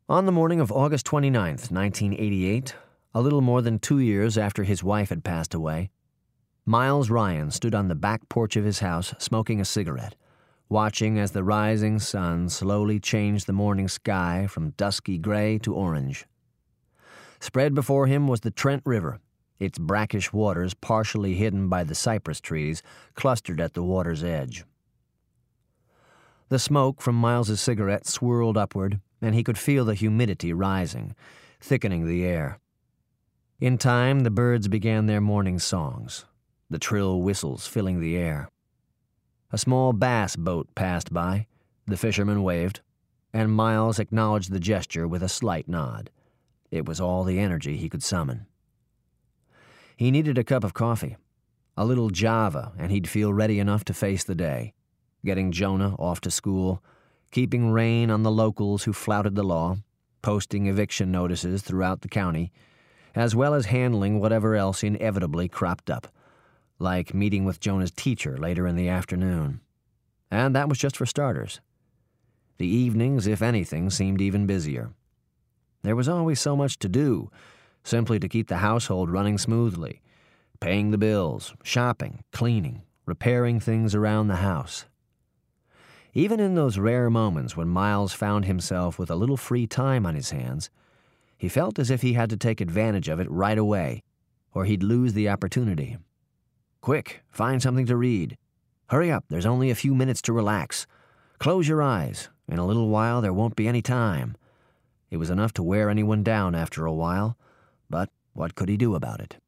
On the morning of August 29th, 1988, a little more than 2 years after his wife had passed away, Miles Ryan stood on the back porch of his house smoking a cigarette, watching as the rising sun slowly changed the morning sky from dusky gray to orange. Spread before him was the Trent River, its brackish waters partially hidden by the cypress trees clustered at the water's edge. The smoke from Miles's cigarette swirled upward, and he could feel the humidity rising, thickening the air. In time, the birds began their morning songs, the trill whistles filling the air. A small bass boat passed by, the fisherman waved, and Miles acknowledged the gesture with a slight nod. It was all the energy he could summon. He needed a cup of coffee, a little Java, and he'd feel ready enough to face the day, getting Jonah off to school, keeping rein on the locals who flouted the law, posting eviction notices throughout the county, as well as handling whatever else inevitably cropped up, like meeting with Jonah's teacher later in the afternoon. And that was just for starters. The evenings, if anything, seemed even busier. There was always so much to do, simply to keep the household running smoothly, paying the bills, shopping, cleaning, repairing things around the house. Even in those rare moments when Miles found himself with a little free time on his hands, he felt as if he had to take advantage of it right away, or he'd lose the opportunity. Quick, find something to read. Hurry up, there's only a few minutes to relax. Close your eyes. In a little while there won't be any time. It was enough to wear anyone down after a while, but what could he do about it?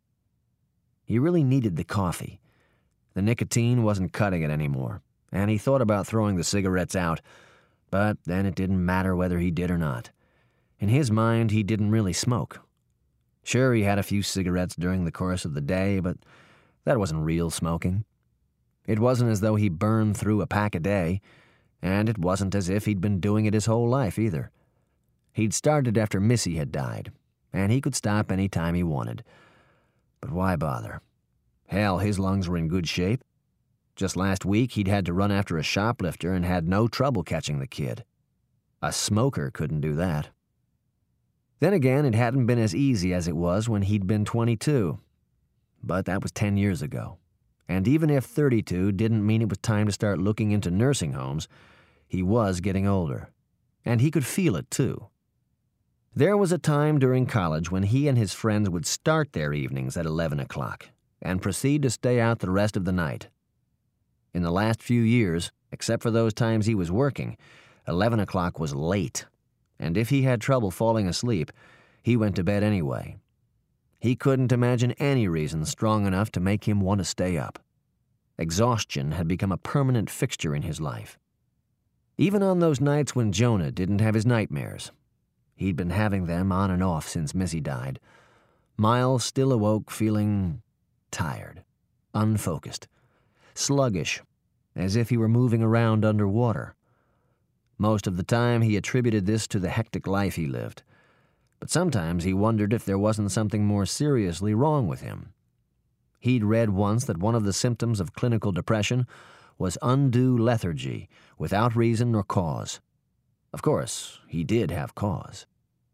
He really needed the coffee. The nicotine wasn't cutting it anymore, and he thought about throwing the cigarettes out, but then it didn't matter whether he did or not. In his mind, he didn't really smoke. Sure, he had a few cigarettes during the course of the day, but that wasn't real smoking. It wasn't as though he burned through a pack a day, and it wasn't as if he'd been doing it his whole life either. He'd started after Missy had died, and he could stop any time he wanted. But why bother? Hell, his lungs were in good shape. Just last week, he'd had to run after a shoplifter and had no trouble catching the kid. A smoker couldn't do that. Then again, it hadn't been as easy as it was when he'd been 22. But that was 10 years ago. And even if 32 didn't mean it was time to start looking into nursing homes, he was getting older. And he could feel it, too. There was a time during college when he and his friends would start their evenings at 11 o'clock and proceed to stay out the rest of the night. In the last few years, except for those times he was working, 11 o'clock was late, and if he had trouble falling asleep, he went to bed anyway. He couldn't imagine any reason strong enough to make him want to stay up. Exhaustion had become a permanent fixture in his life. Even on those nights when Jonah didn't have his nightmares, he'd been having them on and off since Missy died, Miles still awoke feeling tired, unfocused, sluggish, as if he were moving around underwater. Most of the time he attributed this to the hectic life he lived, but sometimes he wondered if there wasn't something more seriously wrong with him. He'd read once that one of the symptoms of clinical depression was undue lethargy, without reason or cause. Of course, he did have cause.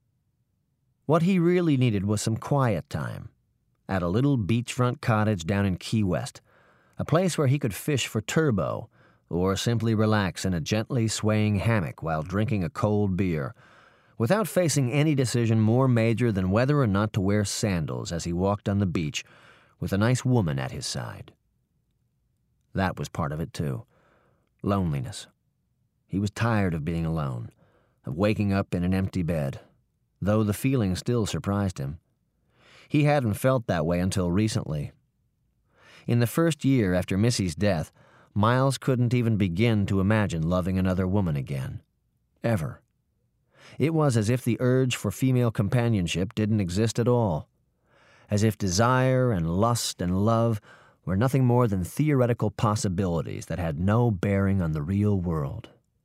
What he really needed was some quiet time, at a little beachfront cottage down in Key West, a place where he could fish for turbot, or simply relax in a gently swaying hammock while drinking a cold beer, without facing any decision more major than whether or not to wear sandals as he walked on the beach with a nice woman at his side. That was part of it, too. Loneliness. He was tired of being alone, of waking up in an empty bed, though the feeling still surprised him. He hadn't felt that way until recently. In the first year after Missy's death, Miles couldn't even begin to imagine loving another woman again. Ever. It was as if the urge for female companionship didn't exist at all. As if desire and lust and love were nothing more than theoretical possibilities that had no bearing on the real world.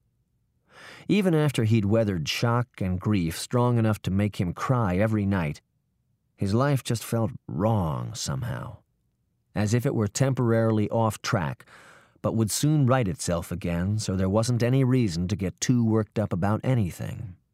Even after he'd weathered shock and grief strong enough to make him cry every night, his life just felt wrong somehow, as if it were temporarily off track, but would soon right itself again, so there wasn't any reason to get too worked up about anything.